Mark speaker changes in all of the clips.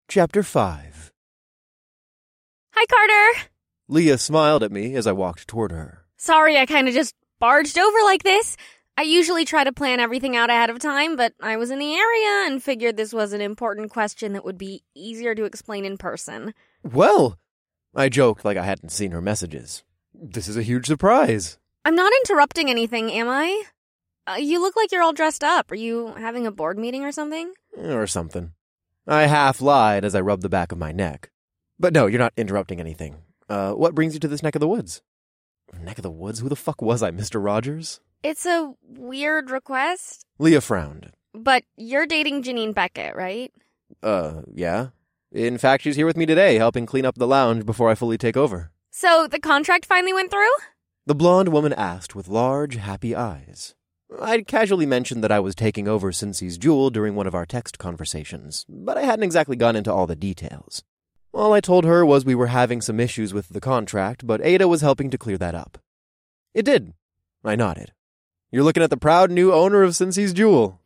Speaker 1: Chapter 5.
Speaker 2: Hi, Carter.
Speaker 1: Leah smiled at me as I walked toward her.
Speaker 2: Sorry I kind of just barged over like this. I usually try to plan everything out ahead of time, but I was in the area and figured this was an important question that would be easier to explain in person.
Speaker 1: Well, I joked like I hadn't seen her messages. This is a huge surprise.
Speaker 2: I'm not interrupting anything, am I? You look like you're all dressed up. Are you having a board meeting or something?
Speaker 1: Or something. I half lied as I rubbed the back of my neck. But no, you're not interrupting anything. What brings you to this neck of the woods? Neck of the woods? Who the fuck was I, Mr. Rogers?
Speaker 2: It's a weird request.
Speaker 1: Leah frowned.
Speaker 2: But you're dating Janine Beckett, right?
Speaker 1: Yeah. In fact, she's here with me today, helping clean up the lounge before I fully take over.
Speaker 2: So the contract finally went through?
Speaker 1: The blonde woman asked with large, happy eyes. I'd casually mentioned that I was taking over Cincy's Jewel during one of our text conversations, but I hadn't exactly gone into all the details. All I told her was we were having some issues with the contract, but Ada was helping to clear that up. It did. I nodded. You're looking at the proud new owner of Cincy's Jewel.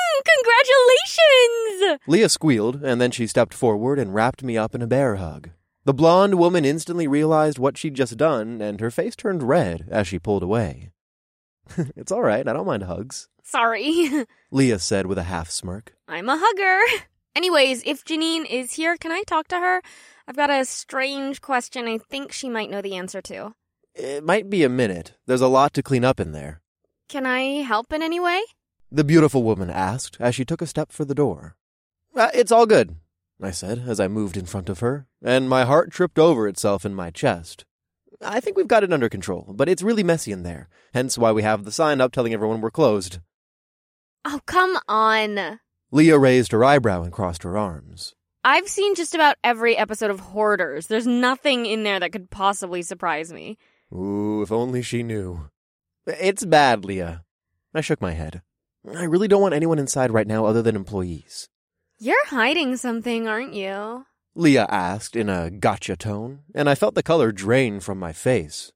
Speaker 2: Congratulations!
Speaker 1: Leah squealed, and then she stepped forward and wrapped me up in a bear hug. The blonde woman instantly realized what she'd just done, and her face turned red as she pulled away. It's all right, I don't mind hugs.
Speaker 2: Sorry.
Speaker 1: Leah said with a half smirk.
Speaker 2: I'm a hugger. Anyways, if Janine is here, can I talk to her? I've got a strange question I think she might know the answer to.
Speaker 1: It might be a minute. There's a lot to clean up in there.
Speaker 2: Can I help in any way?
Speaker 1: The beautiful woman asked as she took a step for the door. It's all good, I said as I moved in front of her, and my heart tripped over itself in my chest. I think we've got it under control, but it's really messy in there, hence why we have the sign up telling everyone we're closed.
Speaker 2: Oh, come on.
Speaker 1: Leah raised her eyebrow and crossed her arms.
Speaker 2: I've seen just about every episode of Hoarders. There's nothing in there that could possibly surprise me.
Speaker 1: Ooh, if only she knew. It's bad, Leah. I shook my head. I really don't want anyone inside right now other than employees.
Speaker 2: You're hiding something, aren't you?
Speaker 1: Leah asked in a gotcha tone, and I felt the color drain from my face.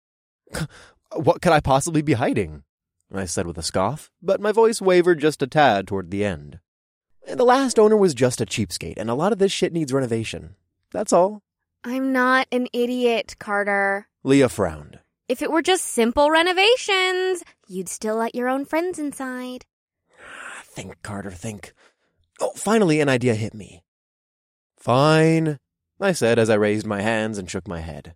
Speaker 1: What could I possibly be hiding? I said with a scoff, but my voice wavered just a tad toward the end. The last owner was just a cheapskate, and a lot of this shit needs renovation. That's all.
Speaker 2: I'm not an idiot, Carter.
Speaker 1: Leah frowned.
Speaker 2: If it were just simple renovations, you'd still let your own friends inside.
Speaker 1: Think, Carter, think. Oh, finally an idea hit me. Fine, I said as I raised my hands and shook my head.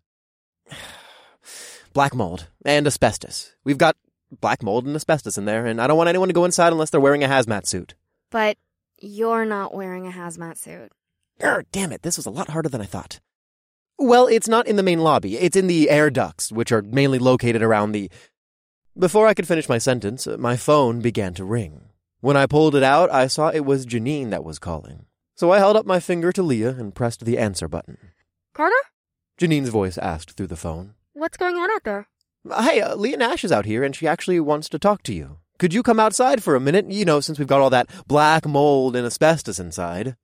Speaker 1: Black mold and asbestos. We've got black mold and asbestos in there, and I don't want anyone to go inside unless they're wearing a hazmat suit.
Speaker 2: But you're not wearing a hazmat suit.
Speaker 1: Damn it, this was a lot harder than I thought. Well, it's not in the main lobby. It's in the air ducts, which are mainly located around the... Before I could finish my sentence, my phone began to ring. When I pulled it out, I saw it was Janine that was calling. So I held up my finger to Leah and pressed the answer button.
Speaker 2: Carter?
Speaker 1: Janine's voice asked through the phone.
Speaker 2: What's going on out there?
Speaker 1: Hey, Leah Nash is out here, and she actually wants to talk to you. Could you come outside for a minute? You know, since we've got all that black mold and asbestos inside.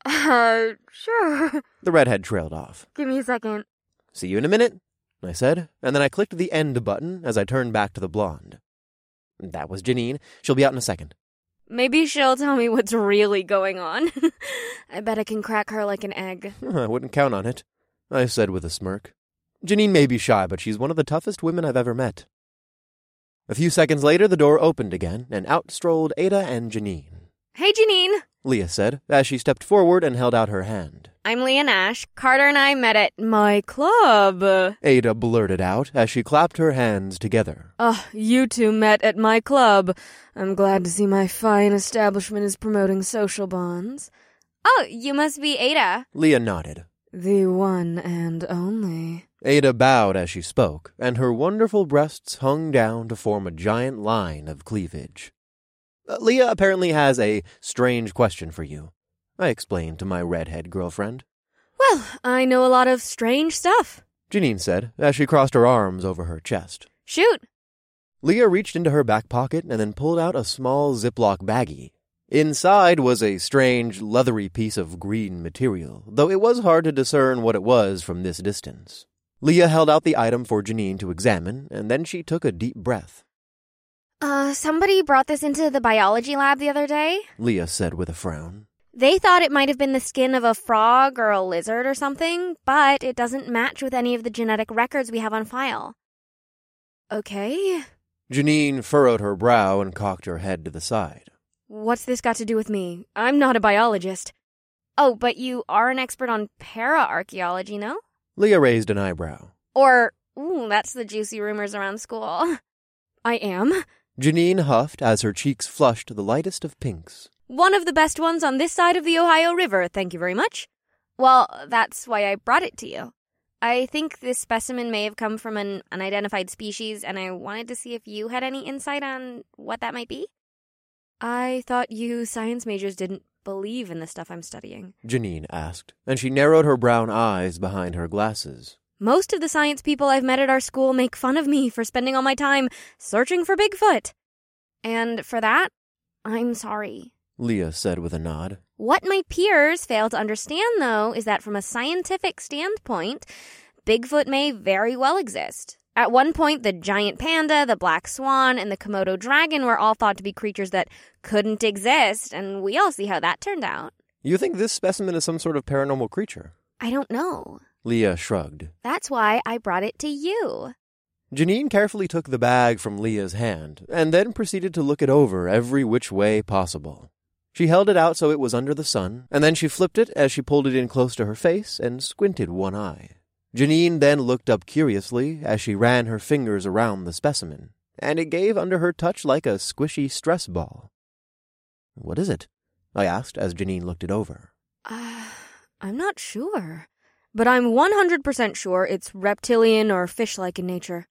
Speaker 2: Sure.
Speaker 1: The redhead trailed off.
Speaker 2: Give me a second.
Speaker 1: See you in a minute, I said, and then I clicked the end button as I turned back to the blonde. That was Janine. She'll be out in a second.
Speaker 2: Maybe she'll tell me what's really going on. I bet I can crack her like an egg.
Speaker 1: I wouldn't count on it, I said with a smirk. Janine may be shy, but she's one of the toughest women I've ever met. A few seconds later, the door opened again, and out strolled Ada and Janine.
Speaker 2: Hey, Janine,
Speaker 1: Leah said, as she stepped forward and held out her hand.
Speaker 2: I'm Leah Nash. Carter and I met at my club.
Speaker 1: Ada blurted out as she clapped her hands together.
Speaker 2: You two met at my club. I'm glad to see my fine establishment is promoting social bonds. Oh, you must be Ada.
Speaker 1: Leah nodded.
Speaker 2: The one and only.
Speaker 1: Ada bowed as she spoke, and her wonderful breasts hung down to form a giant line of cleavage. Leah apparently has a strange question for you, I explained to my redhead girlfriend.
Speaker 2: Well, I know a lot of strange stuff,
Speaker 1: Janine said, as she crossed her arms over her chest.
Speaker 2: Shoot.
Speaker 1: Leah reached into her back pocket and then pulled out a small Ziploc baggie. Inside was a strange, leathery piece of green material, though it was hard to discern what it was from this distance. Leah held out the item for Janine to examine, and then she took a deep breath.
Speaker 2: Somebody brought this into the biology lab the other day.
Speaker 1: Leah said with a frown.
Speaker 2: They thought it might have been the skin of a frog or a lizard or something, but it doesn't match with any of the genetic records we have on file. Okay.
Speaker 1: Janine furrowed her brow and cocked her head to the side.
Speaker 2: What's this got to do with me? I'm not a biologist. Oh, but you are an expert on para-archaeology, no?
Speaker 1: Leah raised an eyebrow.
Speaker 2: Or, that's the juicy rumors around school. I am.
Speaker 1: Janine huffed as her cheeks flushed the lightest of pinks.
Speaker 2: One of the best ones on this side of the Ohio River, thank you very much. Well, that's why I brought it to you. I think this specimen may have come from an unidentified species, and I wanted to see if you had any insight on what that might be. I thought you science majors didn't believe in the stuff I'm studying,
Speaker 1: Janine asked, and she narrowed her brown eyes behind her glasses.
Speaker 2: Most of the science people I've met at our school make fun of me for spending all my time searching for Bigfoot. And for that, I'm sorry,
Speaker 1: Leah said with a nod.
Speaker 2: What my peers fail to understand, though, is that from a scientific standpoint, Bigfoot may very well exist. At one point, the giant panda, the black swan, and the Komodo dragon were all thought to be creatures that couldn't exist, and we all see how that turned out.
Speaker 1: You think this specimen is some sort of paranormal creature?
Speaker 2: I don't know.
Speaker 1: Leah shrugged.
Speaker 2: That's why I brought it to you.
Speaker 1: Janine carefully took the bag from Leah's hand, and then proceeded to look it over every which way possible. She held it out so it was under the sun, and then she flipped it as she pulled it in close to her face and squinted one eye. Janine then looked up curiously as she ran her fingers around the specimen, and it gave under her touch like a squishy stress ball. What is it? I asked as Janine looked it over.
Speaker 2: I'm not sure, but I'm 100% sure it's reptilian or fish-like in nature.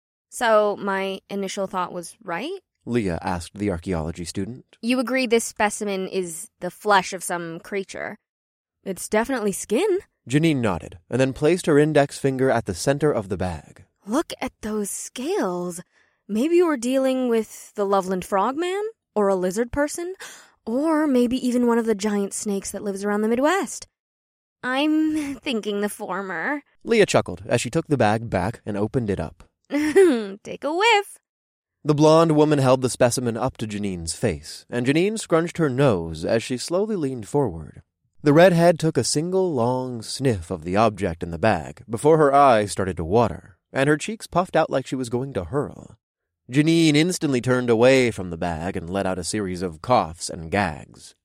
Speaker 2: So my initial thought was right?
Speaker 1: Leah asked the archaeology student.
Speaker 2: You agree this specimen is the flesh of some creature? It's definitely skin.
Speaker 1: Janine nodded, and then placed her index finger at the center of the bag.
Speaker 2: Look at those scales. Maybe we're dealing with the Loveland Frogman, or a lizard person, or maybe even one of the giant snakes that lives around the Midwest. I'm thinking the former.
Speaker 1: Leah chuckled as she took the bag back and opened it up.
Speaker 2: Take a whiff.
Speaker 1: The blonde woman held the specimen up to Janine's face, and Janine scrunched her nose as she slowly leaned forward. The redhead took a single long sniff of the object in the bag before her eyes started to water, and her cheeks puffed out like she was going to hurl. Janine instantly turned away from the bag and let out a series of coughs and gags.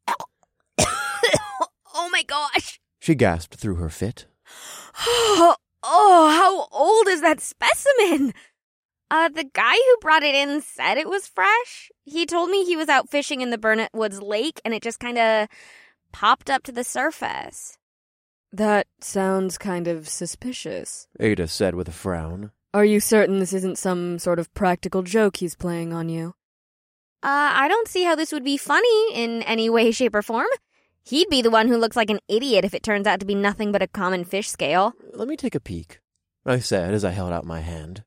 Speaker 2: Oh my gosh!
Speaker 1: She gasped through her fit.
Speaker 2: Oh, how old is that specimen? The guy who brought it in said it was fresh. He told me he was out fishing in the Burnett Woods Lake, and it just kind of popped up to the surface. That sounds kind of suspicious,
Speaker 1: Ada said with a frown.
Speaker 2: Are you certain this isn't some sort of practical joke he's playing on you? I don't see how this would be funny in any way, shape, or form. He'd be the one who looks like an idiot if it turns out to be nothing but a common fish scale.
Speaker 1: Let me take a peek, I said as I held out my hand.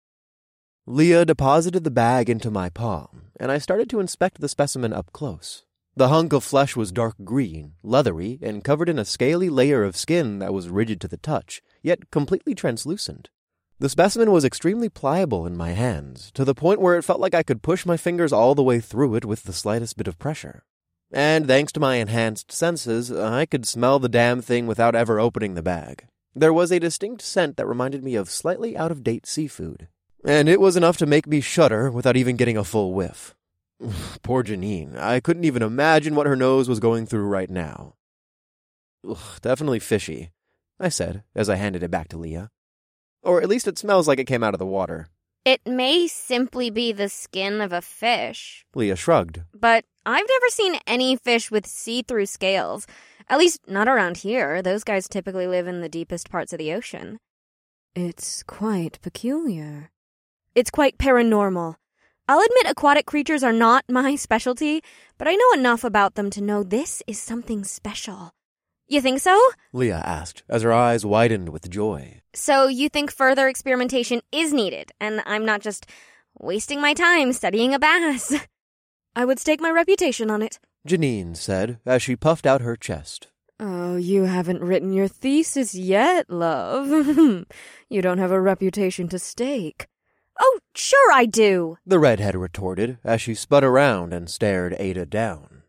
Speaker 1: Leah deposited the bag into my palm, and I started to inspect the specimen up close. The hunk of flesh was dark green, leathery, and covered in a scaly layer of skin that was rigid to the touch, yet completely translucent. The specimen was extremely pliable in my hands, to the point where it felt like I could push my fingers all the way through it with the slightest bit of pressure. And thanks to my enhanced senses, I could smell the damn thing without ever opening the bag. There was a distinct scent that reminded me of slightly out-of-date seafood. And it was enough to make me shudder without even getting a full whiff. Poor Janine. I couldn't even imagine what her nose was going through right now. Definitely fishy, I said as I handed it back to Leah. Or at least it smells like it came out of the water.
Speaker 2: It may simply be the skin of a fish.
Speaker 1: Leah shrugged.
Speaker 2: But I've never seen any fish with see-through scales. At least not around here. Those guys typically live in the deepest parts of the ocean. It's quite peculiar. It's quite paranormal. I'll admit aquatic creatures are not my specialty, but I know enough about them to know this is something special. You think so?
Speaker 1: Leah asked, as her eyes widened with joy.
Speaker 2: So you think further experimentation is needed, and I'm not just wasting my time studying a bass? I would stake my reputation on it,
Speaker 1: Janine said, as she puffed out her chest.
Speaker 2: Oh, you haven't written your thesis yet, love. You don't have a reputation to stake. Oh, sure I do,
Speaker 1: the redhead retorted as she spun around and stared Ada down.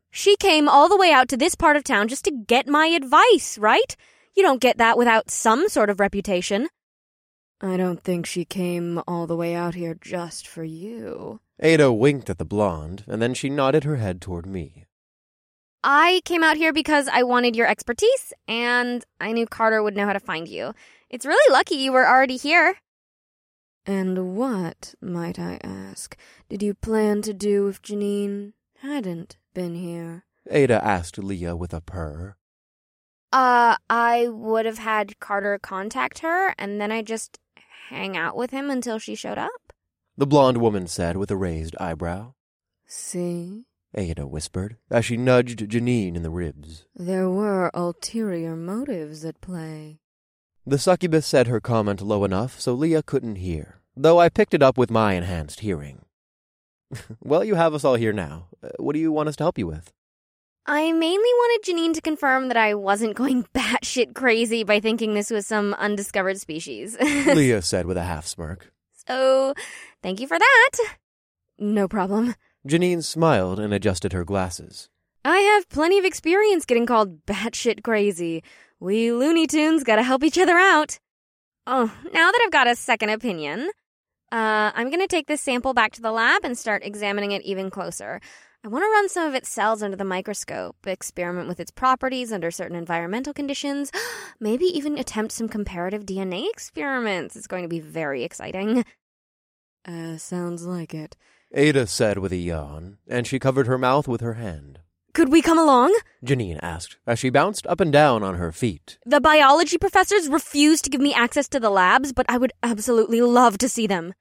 Speaker 2: She came all the way out to this part of town just to get my advice, right? You don't get that without some sort of reputation. I don't think she came all the way out here just for you.
Speaker 1: Ada winked at the blonde, and then she nodded her head toward me.
Speaker 2: I came out here because I wanted your expertise, and I knew Carter would know how to find you. It's really lucky you were already here.
Speaker 3: And what, might I ask, did you plan to do if Janine hadn't been here?
Speaker 1: Ada asked Leah with a purr.
Speaker 2: I would have had Carter contact her, and then I'd just hang out with him until she showed up.
Speaker 1: The blonde woman said with a raised eyebrow.
Speaker 3: See?
Speaker 1: Ada whispered, as she nudged Janine in the ribs.
Speaker 3: There were ulterior motives at play.
Speaker 1: The succubus said her comment low enough so Leah couldn't hear, though I picked it up with my enhanced hearing. Well, you have us all here now. What do you want us to help you with?
Speaker 2: I mainly wanted Janine to confirm that I wasn't going batshit crazy by thinking this was some undiscovered species.
Speaker 1: Leah said with a half-smirk.
Speaker 2: So, thank you for that.
Speaker 3: No problem.
Speaker 1: Janine smiled and adjusted her glasses.
Speaker 2: I have plenty of experience getting called batshit crazy. We Looney Tunes gotta help each other out. Oh, now that I've got a second opinion, I'm gonna take this sample back to the lab and start examining it even closer. I want to run some of its cells under the microscope, experiment with its properties under certain environmental conditions, maybe even attempt some comparative DNA experiments. It's going to be very exciting.
Speaker 3: Sounds like it.
Speaker 1: Ada said with a yawn, and she covered her mouth with her hand.
Speaker 2: Could we come along?
Speaker 1: Janine asked, as she bounced up and down on her feet.
Speaker 2: The biology professors refused to give me access to the labs, but I would absolutely love to see them.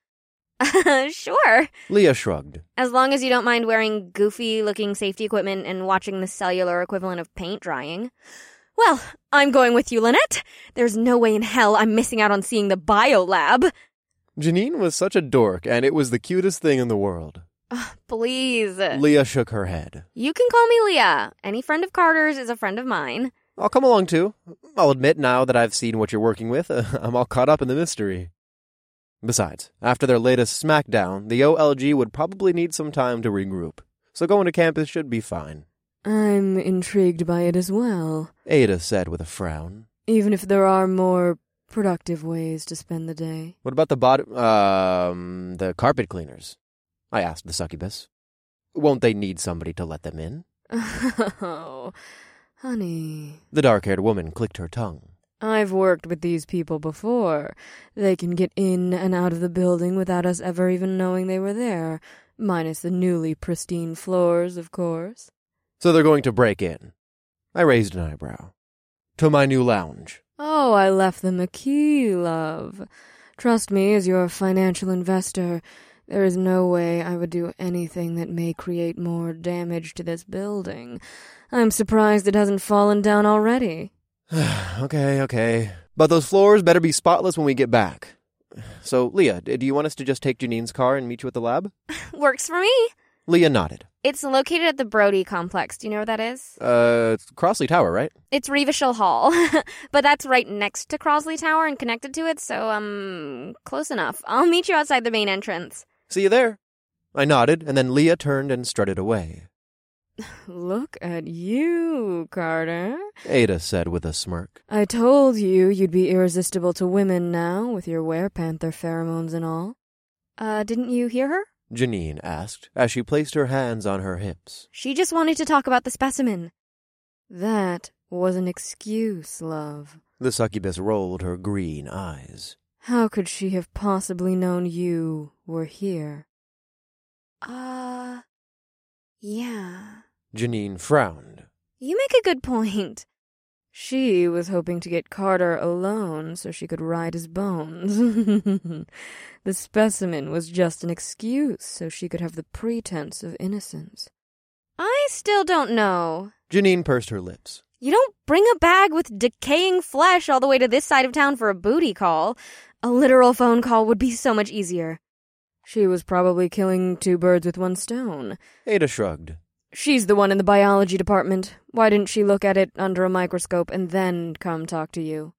Speaker 2: Sure.
Speaker 1: Leah shrugged.
Speaker 2: As long as you don't mind wearing goofy-looking safety equipment and watching the cellular equivalent of paint drying. Well, I'm going with you, Lynette. There's no way in hell I'm missing out on seeing the biolab.
Speaker 1: Janine was such a dork, and it was the cutest thing in the world.
Speaker 2: Please.
Speaker 1: Leah shook her head.
Speaker 2: You can call me Leah. Any friend of Carter's is a friend of mine.
Speaker 1: I'll come along, too. I'll admit now that I've seen what you're working with, I'm all caught up in the mystery. Besides, after their latest smackdown, the OLG would probably need some time to regroup, so going to campus should be fine.
Speaker 3: I'm intrigued by it as well,
Speaker 1: Ada said with a frown.
Speaker 3: Even if there are more productive ways to spend the day.
Speaker 1: What about the carpet cleaners? I asked the succubus. Won't they need somebody to let them in?
Speaker 3: Oh, honey.
Speaker 1: The dark-haired woman clicked her tongue.
Speaker 3: I've worked with these people before. They can get in and out of the building without us ever even knowing they were there. Minus the newly pristine floors, of course.
Speaker 1: So they're going to break in. I raised an eyebrow. To my new lounge.
Speaker 3: Oh, I left them a key, love. Trust me, as your financial investor, there is no way I would do anything that may create more damage to this building. I'm surprised it hasn't fallen down already.
Speaker 1: Okay. But those floors better be spotless when we get back. So, Leah, do you want us to just take Janine's car and meet you at the lab?
Speaker 2: Works for me.
Speaker 1: Leah nodded.
Speaker 2: It's located at the Brody complex. Do you know where that is?
Speaker 1: It's Crossley Tower, right?
Speaker 2: It's Revachol Hall. But that's right next to Crossley Tower and connected to it, so, close enough. I'll meet you outside the main entrance.
Speaker 1: See you there. I nodded, and then Leah turned and strutted away.
Speaker 3: Look at you, Carter,
Speaker 1: Ada said with a smirk.
Speaker 3: I told you you'd be irresistible to women now, with your werepanther pheromones and all.
Speaker 2: Didn't you hear her?
Speaker 1: Janine asked, as she placed her hands on her hips.
Speaker 2: She just wanted to talk about the specimen.
Speaker 3: That was an excuse, love.
Speaker 1: The succubus rolled her green eyes.
Speaker 3: How could she have possibly known you were here?
Speaker 2: Yeah.
Speaker 3: Janine frowned.
Speaker 2: You make a good point.
Speaker 3: She was hoping to get Carter alone so she could ride his bones. The specimen was just an excuse so she could have the pretense of innocence.
Speaker 2: I still don't know.
Speaker 1: Janine pursed her lips.
Speaker 2: You don't bring a bag with decaying flesh all the way to this side of town for a booty call. A literal phone call would be so much easier.
Speaker 3: She was probably killing two birds with one stone.
Speaker 1: Ada shrugged.
Speaker 3: She's the one in the biology department. Why didn't she look at it under a microscope and then come talk to you?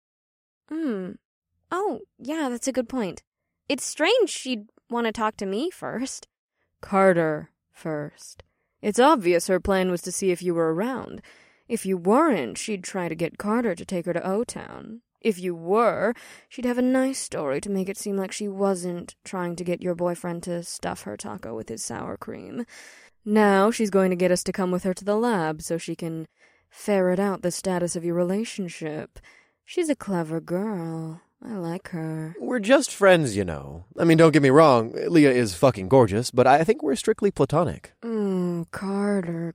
Speaker 2: Oh, yeah, that's a good point. It's strange she'd want to talk to me first.
Speaker 3: Carter first. It's obvious her plan was to see if you were around. If you weren't, she'd try to get Carter to take her to O-Town. If you were, she'd have a nice story to make it seem like she wasn't trying to get your boyfriend to stuff her taco with his sour cream. Now she's going to get us to come with her to the lab so she can ferret out the status of your relationship. She's a clever girl. I like her.
Speaker 1: We're just friends, you know. I mean, don't get me wrong, Leah is fucking gorgeous, but I think we're strictly platonic.
Speaker 3: Carter.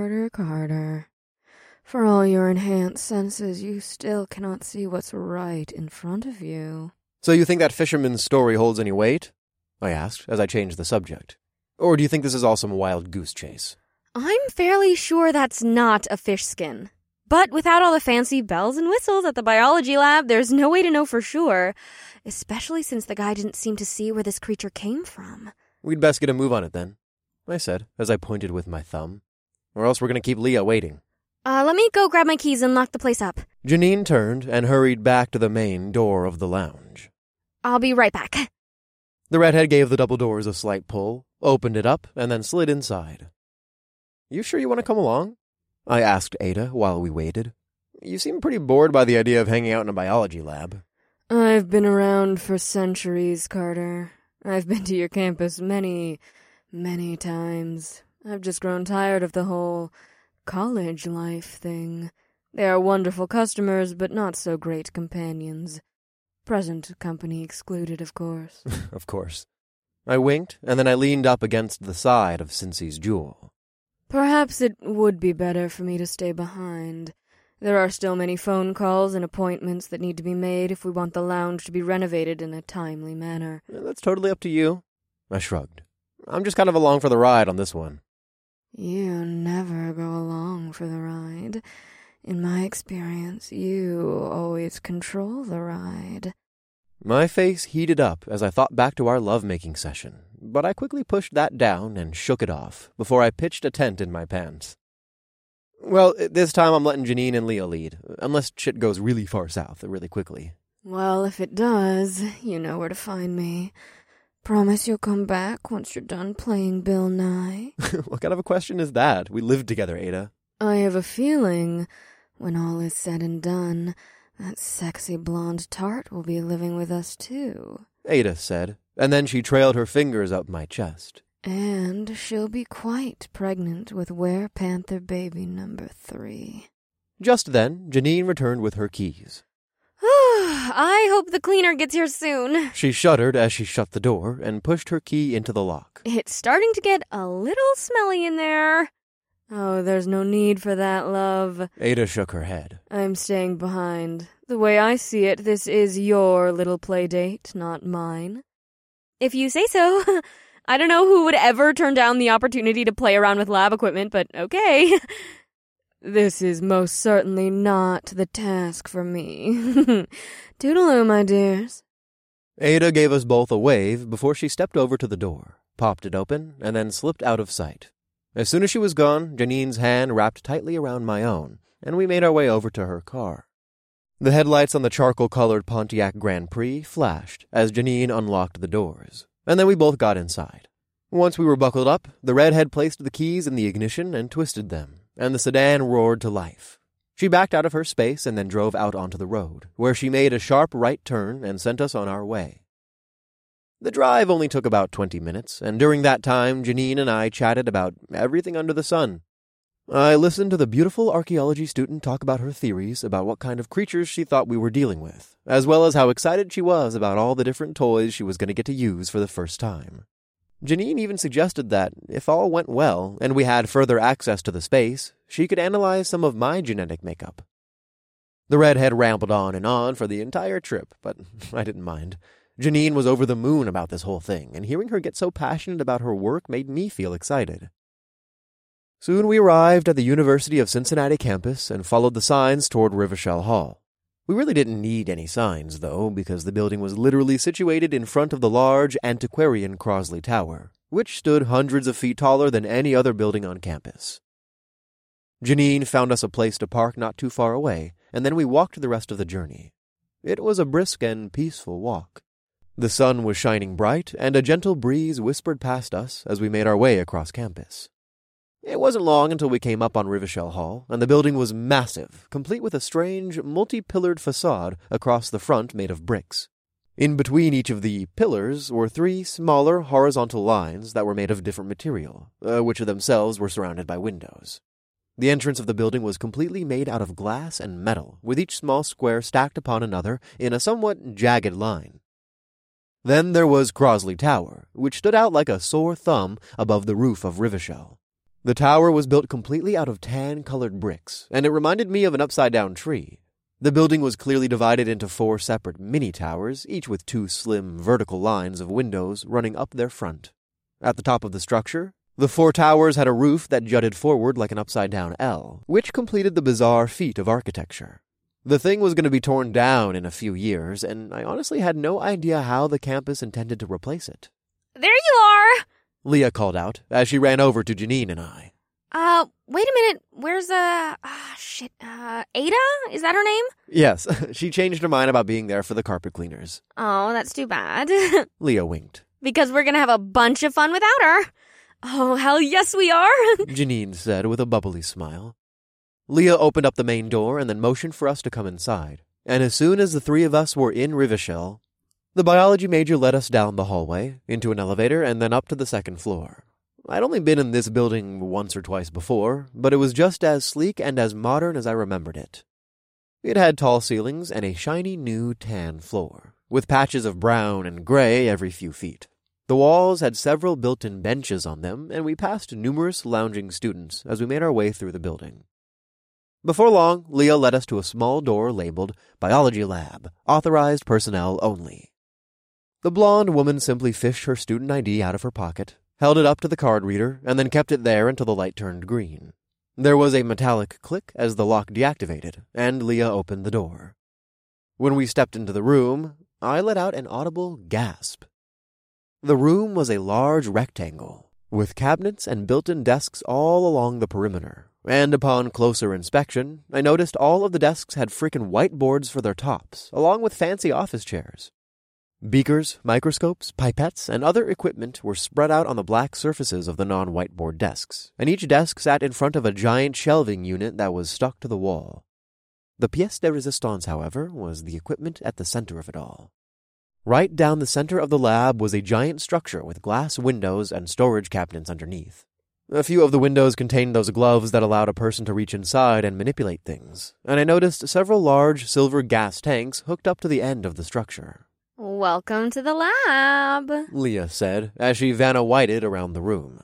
Speaker 3: For all your enhanced senses, you still cannot see what's right in front of you.
Speaker 1: So you think that fisherman's story holds any weight? I asked, as I changed the subject. Or do you think this is all some wild goose chase?
Speaker 2: I'm fairly sure that's not a fish skin. But without all the fancy bells and whistles at the biology lab, there's no way to know for sure, especially since the guy didn't seem to see where this creature came from.
Speaker 1: We'd best get a move on it then, I said, as I pointed with my thumb. Or else we're going to keep Leah waiting.
Speaker 2: Let me go grab my keys and lock the place up.
Speaker 1: Janine turned and hurried back to the main door of the lounge.
Speaker 2: I'll be right back.
Speaker 1: The redhead gave the double doors a slight pull, opened it up, and then slid inside. You sure you want to come along? I asked Ada while we waited. You seem pretty bored by the idea of hanging out in a biology lab.
Speaker 3: I've been around for centuries, Carter. I've been to your campus many, many times. I've just grown tired of the whole college life thing. They are wonderful customers, but not so great companions. Present company excluded, of course.
Speaker 1: Of course. I winked, and then I leaned up against the side of Cincy's Jewel.
Speaker 3: Perhaps it would be better for me to stay behind. There are still many phone calls and appointments that need to be made if we want the lounge to be renovated in a timely manner.
Speaker 1: That's totally up to you. I shrugged. I'm just kind of along for the ride on this one.
Speaker 3: You never go along for the ride. In my experience, you always control the ride.
Speaker 1: My face heated up as I thought back to our love-making session, but I quickly pushed that down and shook it off before I pitched a tent in my pants. Well, this time I'm letting Janine and Leah lead, unless shit goes really far south really quickly.
Speaker 3: Well, if it does, you know where to find me. Promise you'll come back once you're done playing Bill Nye.
Speaker 1: What kind of a question is that? We lived together, Ada.
Speaker 3: I have a feeling, when all is said and done, that sexy blonde tart will be living with us too.
Speaker 1: Ada said, and then she trailed her fingers up my chest.
Speaker 3: And she'll be quite pregnant with Were-Panther baby number 3.
Speaker 1: Just then, Janine returned with her keys.
Speaker 2: I hope the cleaner gets here soon.
Speaker 1: She shuddered as she shut the door and pushed her key into the lock.
Speaker 2: It's starting to get a little smelly in there.
Speaker 3: Oh, there's no need for that, love.
Speaker 1: Ada shook her head.
Speaker 3: I'm staying behind. The way I see it, this is your little play date, not mine.
Speaker 2: If you say so. I don't know who would ever turn down the opportunity to play around with lab equipment, but okay.
Speaker 3: This is most certainly not the task for me. Toodaloo, my dears.
Speaker 1: Ada gave us both a wave before she stepped over to the door, popped it open, and then slipped out of sight. As soon as she was gone, Janine's hand wrapped tightly around my own, and we made our way over to her car. The headlights on the charcoal-colored Pontiac Grand Prix flashed as Janine unlocked the doors, and then we both got inside. Once we were buckled up, the redhead placed the keys in the ignition and twisted them, and the sedan roared to life. She backed out of her space and then drove out onto the road, where she made a sharp right turn and sent us on our way. The drive only took about 20 minutes, and during that time, Janine and I chatted about everything under the sun. I listened to the beautiful archaeology student talk about her theories about what kind of creatures she thought we were dealing with, as well as how excited she was about all the different toys she was going to get to use for the first time. Janine even suggested that, if all went well and we had further access to the space, she could analyze some of my genetic makeup. The redhead rambled on and on for the entire trip, but I didn't mind. Janine was over the moon about this whole thing, and hearing her get so passionate about her work made me feel excited. Soon we arrived at the University of Cincinnati campus and followed the signs toward Rivershell Hall. We really didn't need any signs, though, because the building was literally situated in front of the large antiquarian Crosley Tower, which stood hundreds of feet taller than any other building on campus. Janine found us a place to park not too far away, and then we walked the rest of the journey. It was a brisk and peaceful walk. The sun was shining bright, and a gentle breeze whispered past us as we made our way across campus. It wasn't long until we came up on Rivishell Hall, and the building was massive, complete with a strange, multi-pillared facade across the front made of bricks. In between each of the pillars were 3 smaller horizontal lines that were made of different material, which themselves were surrounded by windows. The entrance of the building was completely made out of glass and metal, with each small square stacked upon another in a somewhat jagged line. Then there was Crosley Tower, which stood out like a sore thumb above the roof of Rivishell. The tower was built completely out of tan-colored bricks, and it reminded me of an upside-down tree. The building was clearly divided into 4 separate mini-towers, each with 2 slim vertical lines of windows running up their front. At the top of the structure, the 4 towers had a roof that jutted forward like an upside-down L, which completed the bizarre feat of architecture. The thing was going to be torn down in a few years, and I honestly had no idea how the campus intended to replace it.
Speaker 2: There you are!
Speaker 1: Leah called out as she ran over to Janine and I.
Speaker 2: Wait a minute. Where's, Ada? Is that her name?
Speaker 1: Yes, she changed her mind about being there for the carpet cleaners.
Speaker 2: Oh, that's too bad.
Speaker 1: Leah winked.
Speaker 2: Because we're gonna have a bunch of fun without her. Oh, hell yes we are.
Speaker 1: Janine said with a bubbly smile. Leah opened up the main door and then motioned for us to come inside. And as soon as the 3 of us were in Rivishell, the biology major led us down the hallway, into an elevator, and then up to the 2nd floor. I'd only been in this building once or twice before, but it was just as sleek and as modern as I remembered it. It had tall ceilings and a shiny new tan floor, with patches of brown and gray every few feet. The walls had several built-in benches on them, and we passed numerous lounging students as we made our way through the building. Before long, Leah led us to a small door labeled Biology Lab, authorized personnel only. The blonde woman simply fished her student ID out of her pocket, held it up to the card reader, and then kept it there until the light turned green. There was a metallic click as the lock deactivated, and Leah opened the door. When we stepped into the room, I let out an audible gasp. The room was a large rectangle, with cabinets and built-in desks all along the perimeter, and upon closer inspection, I noticed all of the desks had freaking whiteboards for their tops, along with fancy office chairs. Beakers, microscopes, pipettes, and other equipment were spread out on the black surfaces of the non-whiteboard desks, and each desk sat in front of a giant shelving unit that was stuck to the wall. The pièce de résistance, however, was the equipment at the center of it all. Right down the center of the lab was a giant structure with glass windows and storage cabinets underneath. A few of the windows contained those gloves that allowed a person to reach inside and manipulate things, and I noticed several large silver gas tanks hooked up to the end of the structure.
Speaker 2: Welcome to the lab,
Speaker 1: Leah said as she Vanna Whited around the room.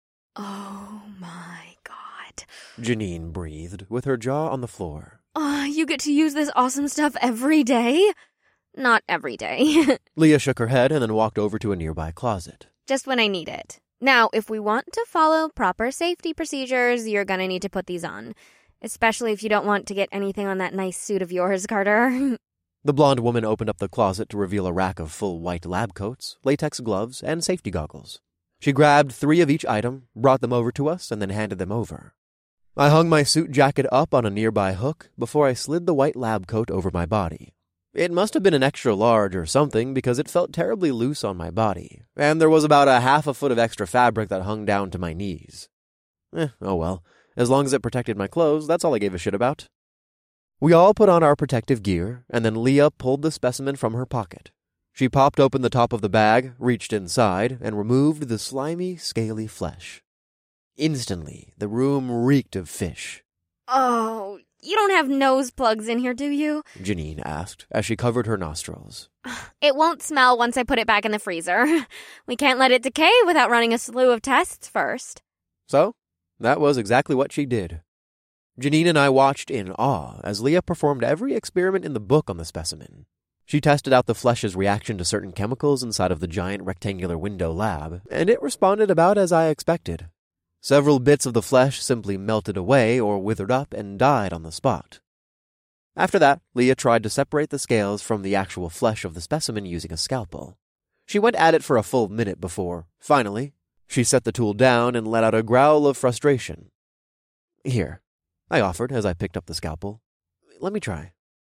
Speaker 2: Oh my god.
Speaker 1: Janine breathed with her jaw on the floor.
Speaker 2: You get to use this awesome stuff every day? Not every day.
Speaker 1: Leah shook her head and then walked over to a nearby closet.
Speaker 2: Just when I need it. Now, if we want to follow proper safety procedures, you're gonna need to put these on. Especially if you don't want to get anything on that nice suit of yours, Carter.
Speaker 1: The blonde woman opened up the closet to reveal a rack of full white lab coats, latex gloves, and safety goggles. She grabbed 3 of each item, brought them over to us, and then handed them over. I hung my suit jacket up on a nearby hook before I slid the white lab coat over my body. It must have been an extra large or something because it felt terribly loose on my body, and there was about a half a foot of extra fabric that hung down to my knees. Oh well. As long as it protected my clothes, that's all I gave a shit about. We all put on our protective gear, and then Leah pulled the specimen from her pocket. She popped open the top of the bag, reached inside, and removed the slimy, scaly flesh. Instantly, the room reeked of fish.
Speaker 2: Oh, you don't have nose plugs in here, do you?
Speaker 1: Janine asked, as she covered her nostrils.
Speaker 2: It won't smell once I put it back in the freezer. We can't let it decay without running a slew of tests first.
Speaker 1: So, that was exactly what she did. Janine and I watched in awe as Leah performed every experiment in the book on the specimen. She tested out the flesh's reaction to certain chemicals inside of the giant rectangular window lab, and it responded about as I expected. Several bits of the flesh simply melted away or withered up and died on the spot. After that, Leah tried to separate the scales from the actual flesh of the specimen using a scalpel. She went at it for a full minute before, finally, she set the tool down and let out a growl of frustration. Here, I offered as I picked up the scalpel. Let me try.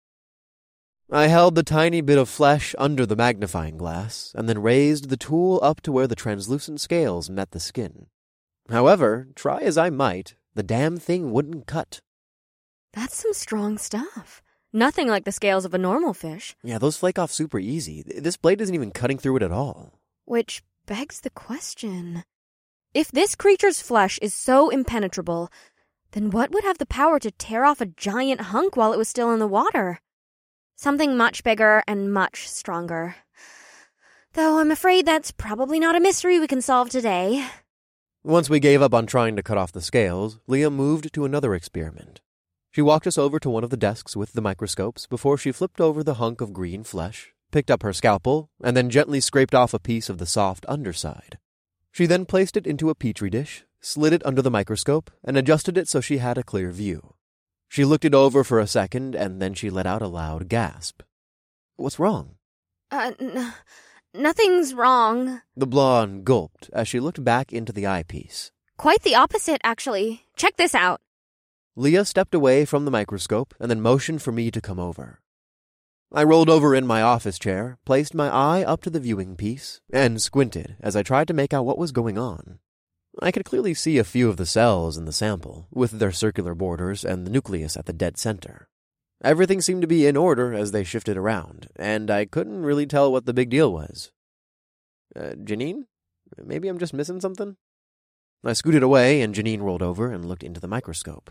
Speaker 1: I held the tiny bit of flesh under the magnifying glass and then raised the tool up to where the translucent scales met the skin. However, try as I might, the damn thing wouldn't cut.
Speaker 2: That's some strong stuff. Nothing like the scales of a normal fish.
Speaker 1: Yeah, those flake off super easy. This blade isn't even cutting through it at all.
Speaker 2: Which begs the question. If this creature's flesh is so impenetrable, then what would have the power to tear off a giant hunk while it was still in the water? Something much bigger and much stronger. Though I'm afraid that's probably not a mystery we can solve today.
Speaker 1: Once we gave up on trying to cut off the scales, Leah moved to another experiment. She walked us over to one of the desks with the microscopes before she flipped over the hunk of green flesh, picked up her scalpel, and then gently scraped off a piece of the soft underside. She then placed it into a petri dish, slid it under the microscope, and adjusted it so she had a clear view. She looked it over for a second, and then she let out a loud gasp. What's wrong?
Speaker 2: Nothing's wrong.
Speaker 1: The blonde gulped as she looked back into the eyepiece.
Speaker 2: Quite the opposite, actually. Check this out.
Speaker 1: Leah stepped away from the microscope and then motioned for me to come over. I rolled over in my office chair, placed my eye up to the viewing piece, and squinted as I tried to make out what was going on. I could clearly see a few of the cells in the sample, with their circular borders and the nucleus at the dead center. Everything seemed to be in order as they shifted around, and I couldn't really tell what the big deal was. Janine? Maybe I'm just missing something? I scooted away, and Janine rolled over and looked into the microscope.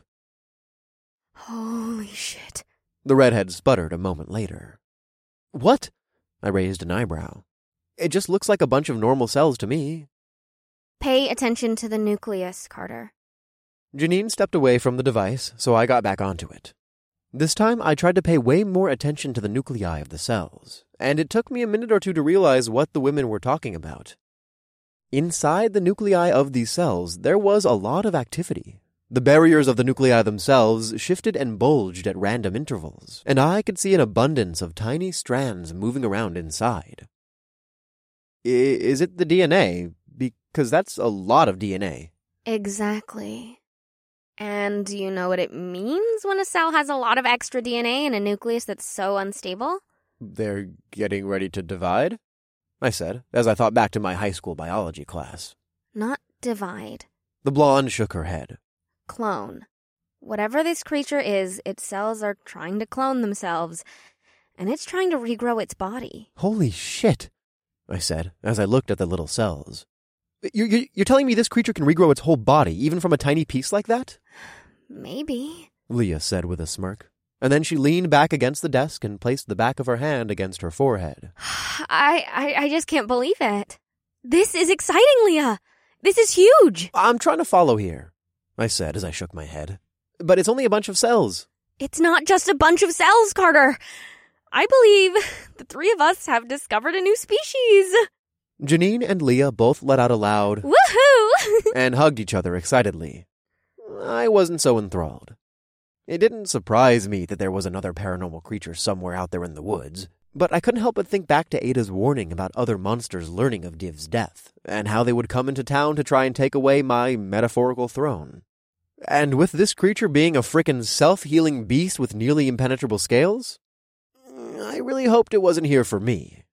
Speaker 2: Holy shit.
Speaker 1: The redhead sputtered a moment later. What? I raised an eyebrow. It just looks like a bunch of normal cells to me.
Speaker 2: Pay attention to the nucleus, Carter.
Speaker 1: Janine stepped away from the device, so I got back onto it. This time, I tried to pay way more attention to the nuclei of the cells, and it took me a minute or two to realize what the women were talking about. Inside the nuclei of these cells, there was a lot of activity. The barriers of the nuclei themselves shifted and bulged at random intervals, and I could see an abundance of tiny strands moving around inside. Is it the DNA? Because that's a lot of DNA.
Speaker 2: Exactly. And do you know what it means when a cell has a lot of extra DNA in a nucleus that's so unstable?
Speaker 1: They're getting ready to divide? I said, as I thought back to my high school biology class.
Speaker 2: Not divide.
Speaker 1: The blonde shook her head.
Speaker 2: Clone. Whatever this creature is, its cells are trying to clone themselves, and it's trying to regrow its body.
Speaker 1: Holy shit, I said, as I looked at the little cells. You're telling me this creature can regrow its whole body, even from a tiny piece like that?
Speaker 2: Maybe,
Speaker 1: Leah said with a smirk. And then she leaned back against the desk and placed the back of her hand against her forehead.
Speaker 2: I just can't believe it. This is exciting, Leah. This is huge.
Speaker 1: I'm trying to follow here, I said as I shook my head. But it's only a bunch of cells.
Speaker 2: It's not just a bunch of cells, Carter. I believe the three of us have discovered a new species.
Speaker 1: Janine and Leah both let out a loud
Speaker 2: woohoo
Speaker 1: and hugged each other excitedly. I wasn't so enthralled. It didn't surprise me that there was another paranormal creature somewhere out there in the woods, but I couldn't help but think back to Ada's warning about other monsters learning of Div's death, and how they would come into town to try and take away my metaphorical throne. And with this creature being a frickin' self-healing beast with nearly impenetrable scales, I really hoped it wasn't here for me.